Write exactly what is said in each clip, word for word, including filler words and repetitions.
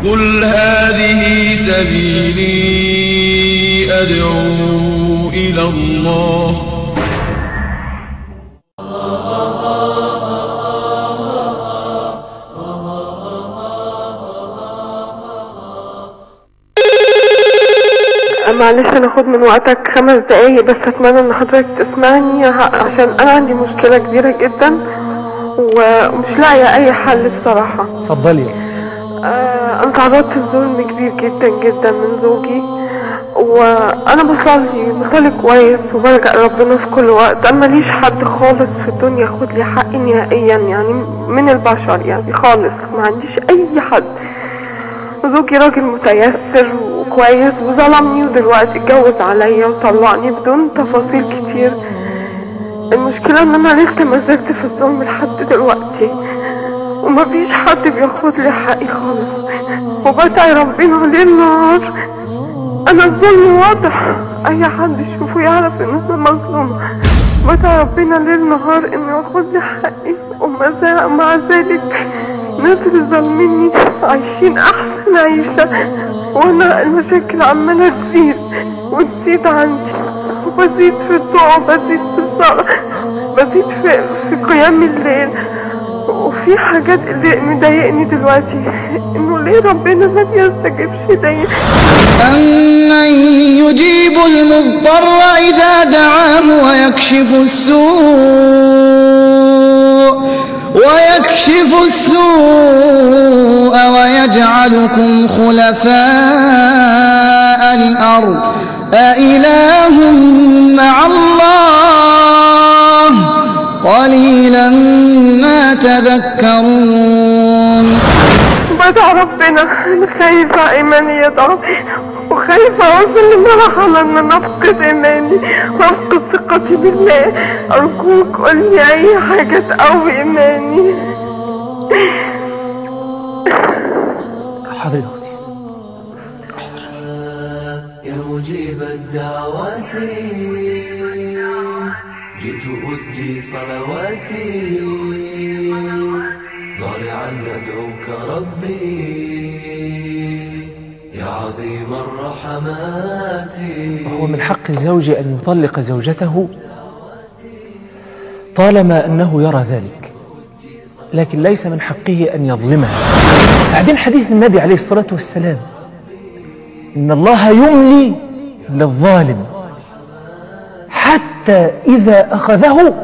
قل هذه سبيلي أدعو إلى الله. معلش انا هاخد من وقتك خمس دقايق بس، اتمنى ان حضرتك تسمعني عشان انا عندي مشكلة كبيرة جدا ومش لاقية اي حل بصراحة. اتفضلي. آه انا تعرضت لظلم كبير جدا جدا من زوجي، وانا بصلي بصلي كويس وبرجع ربنا في كل وقت. انا ماليش حد خالص في الدنيا ياخد لي حقي نهائيا، يعني من البشر يعني خالص ما عنديش اي حد. زوجي راجل متيسر وكويس وظلمني ودلوقتي اتجوز عليا وطلقني بدون تفاصيل كتير. المشكلة ان انا لسه ما زلت في الظلم لحد دلوقتي ومفيش حد بياخد لي حقي خالص، وبدعي ربنا ليل نهار. انا الظلم واضح، اي حد يشوفه يعرف ان انا مظلومة. بدعي ربنا ليل نهار انه ياخد لي حقي، ومع ذلك ناس اللي ظالميني عايشين احسن عيشة، وانا المشاكل عمالة تزيد وتزيد عندي، وبزيد في الدعاء وبزيد في الصلاة، بزيد في, في قيام الليل. وفي حاجات اللي مضايقني دلوقتي انه ليه ربنا ما بيستجيبش ليا. أمن يجيب المضطر إذا دعاه ويكشف السوء ويكشف السوء ويجعلكم خلفاء الأرض أإله مع الله قليلا ما تذكرون. بدعي ربنا، انا خايفة ايماني يضعف وخايفة اوصل لمرحلة ان انا افقد ايماني وافقد ثقتي بالله. ارجوك قولي اي حاجة تقوي ايماني. حاضر يا اختي. يا مجيب الدعوات جئت أسجي صلواتي ضارعا ندعوك ربي يا عظيم الرحمات. وهو من حق الزوج أن يطلق زوجته طالما أنه يرى ذلك، لكن ليس من حقه أن يظلمها. بعدين حديث النبي عليه الصلاة والسلام إن الله يملي للظالم حتى إذا أخذه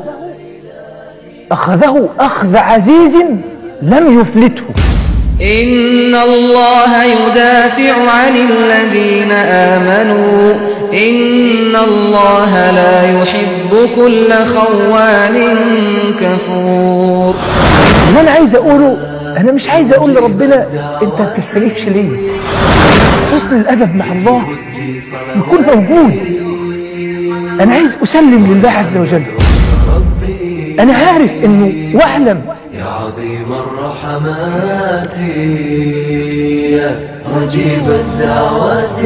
أخذه أخذ عزيز لم يفلته. إن الله يدافع عن الذين آمنوا إن الله لا يحب كل خوان كفور. اللي أنا عايز أقوله، أنا مش عايز أقول لربنا أنت ما بتستجيبش ليه. حسن الأدب مع الله يكون موجود. أنا عايز أسلم لله عز وجل. أنا عارف إنه واعلم يا عظيم الرحمات يا مجيب الدعوات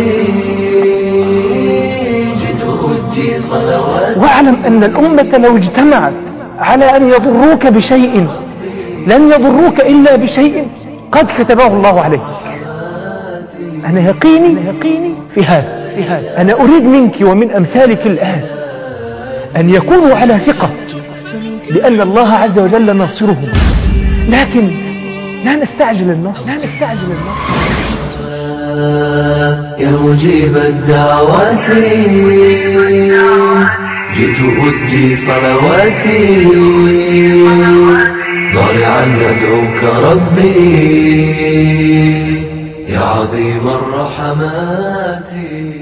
جئت أسجي صلواتي. واعلم أن الأمة لو اجتمعت على أن يضروك بشيء لن يضروك إلا بشيء قد كتبه الله عليك. أنا يقيني يقيني في هذا في هذا أنا أريد منك ومن أمثالك الآن أن يكونوا على ثقة بأن الله عز وجل ناصرهم، لكن لا نستعجل النصر لا نستعجل النصر. يا مجيب الدعوات جئت أسجي صلواتي ضارعا ندعوك ربي يا عظيم الرحمات.